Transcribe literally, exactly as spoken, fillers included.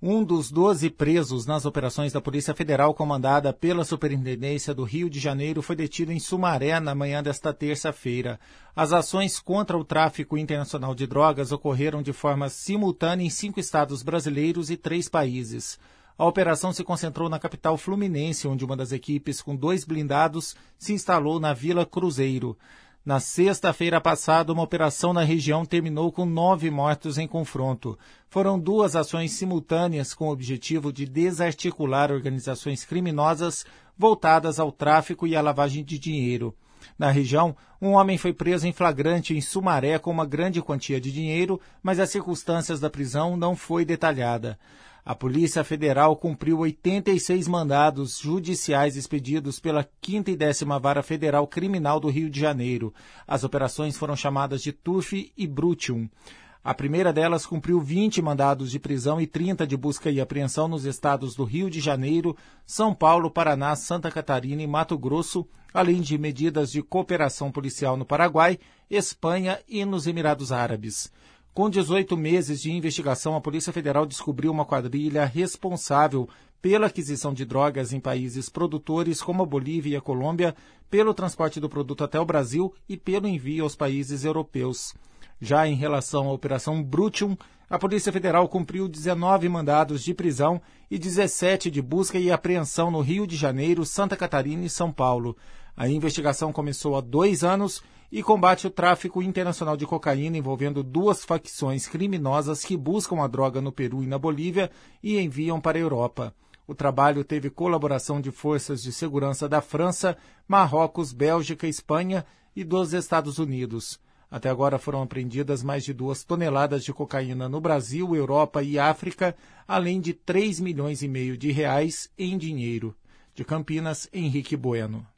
Um dos doze presos nas operações da Polícia Federal comandada pela Superintendência do Rio de Janeiro foi detido em Sumaré na manhã desta terça-feira. As ações contra o tráfico internacional de drogas ocorreram de forma simultânea em cinco estados brasileiros e três países. A operação se concentrou na capital fluminense, onde uma das equipes com dois blindados se instalou na Vila Cruzeiro. Na sexta-feira passada, uma operação na região terminou com nove mortos em confronto. Foram duas ações simultâneas com o objetivo de desarticular organizações criminosas voltadas ao tráfico e à lavagem de dinheiro. Na região, um homem foi preso em flagrante em Sumaré com uma grande quantia de dinheiro, mas as circunstâncias da prisão não foi detalhada. A Polícia Federal cumpriu oitenta e seis mandados judiciais expedidos pela quinta e décima Vara Federal Criminal do Rio de Janeiro. As operações foram chamadas de Turf e Brutium. A primeira delas cumpriu vinte mandados de prisão e trinta de busca e apreensão nos estados do Rio de Janeiro, São Paulo, Paraná, Santa Catarina e Mato Grosso, além de medidas de cooperação policial no Paraguai, Espanha e nos Emirados Árabes. Com dezoito meses de investigação, a Polícia Federal descobriu uma quadrilha responsável pela aquisição de drogas em países produtores como a Bolívia e a Colômbia, pelo transporte do produto até o Brasil e pelo envio aos países europeus. Já em relação à Operação Brutium, a Polícia Federal cumpriu dezenove mandados de prisão e dezessete de busca e apreensão no Rio de Janeiro, Santa Catarina e São Paulo. A investigação começou há dois anos e combate o tráfico internacional de cocaína envolvendo duas facções criminosas que buscam a droga no Peru e na Bolívia e enviam para a Europa. O trabalho teve colaboração de forças de segurança da França, Marrocos, Bélgica, Espanha e dos Estados Unidos. Até agora foram apreendidas mais de duas toneladas de cocaína no Brasil, Europa e África, além de três milhões e meio de reais em dinheiro. De Campinas, Henrique Bueno.